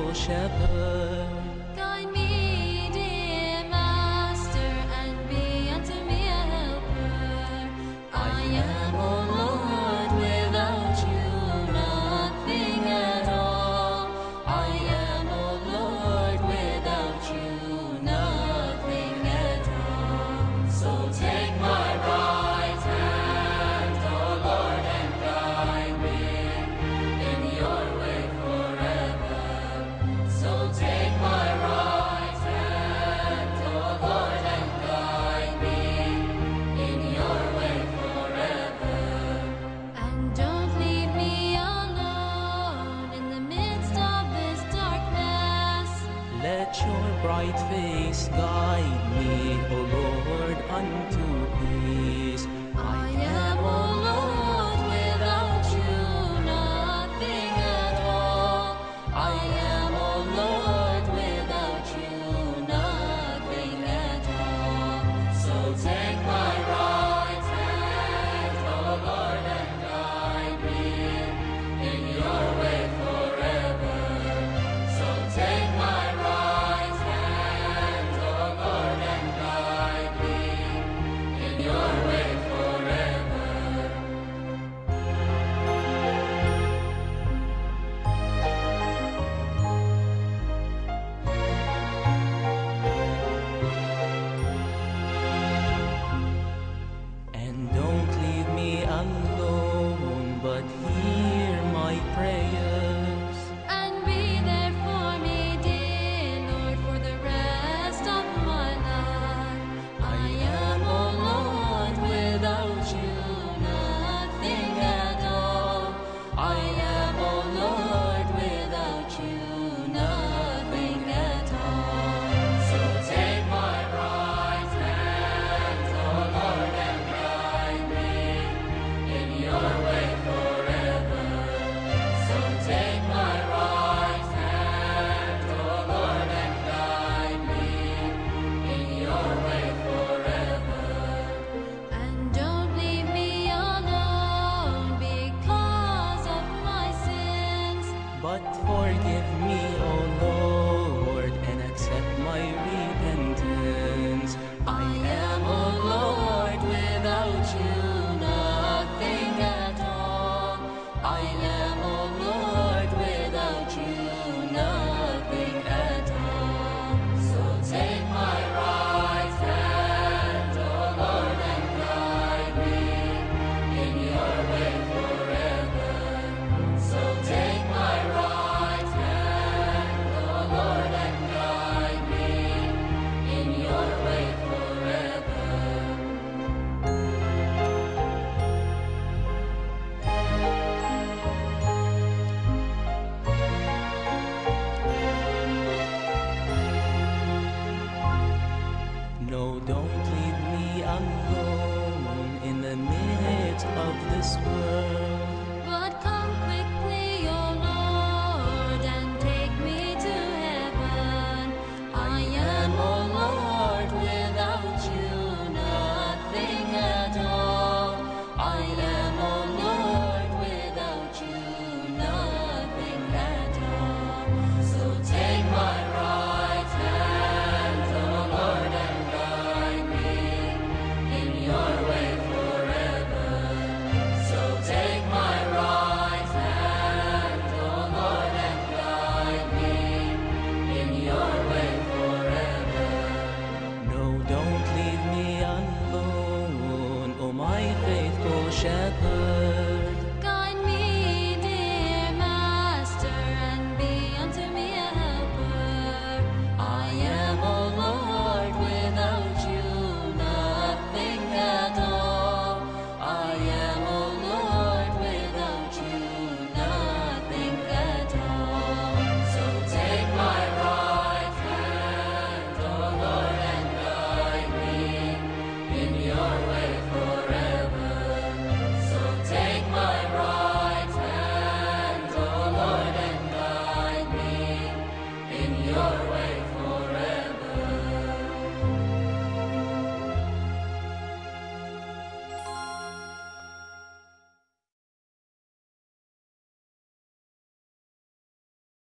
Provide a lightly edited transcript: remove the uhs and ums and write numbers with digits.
faithful shepherd. Guide me, dear Master, and be unto me a helper. I am, O Lord, without you nothing at all. I am, O Lord, without you nothing at all. So take my right hand, O Lord, and guide me in your way forever. So take my right hand, O Lord, and guide me in your way forever. And don't leave me alone in the midst of this darkness. Let your bright face guide me, O Lord, unto peace. I am, O Lord, without you nothing at all. I am, O Lord, without you nothing at all. So take my right hand, O Lord, and guide me in your way forever. So take my right hand, O Lord, and guide me in your way forever. And don't leave me alone, but hear my prayers. And be there for me, dear Lord, for the rest of my life. I am, O Lord, without you nothing at all. I am, O Lord, without you nothing at all. So take my right hand, O Lord, and guide me in your way forever. So take my right hand, O Lord, and guide me in your way forever. And don't leave me alone because of my sins. But forgive me, O Lord, and accept my repentance. I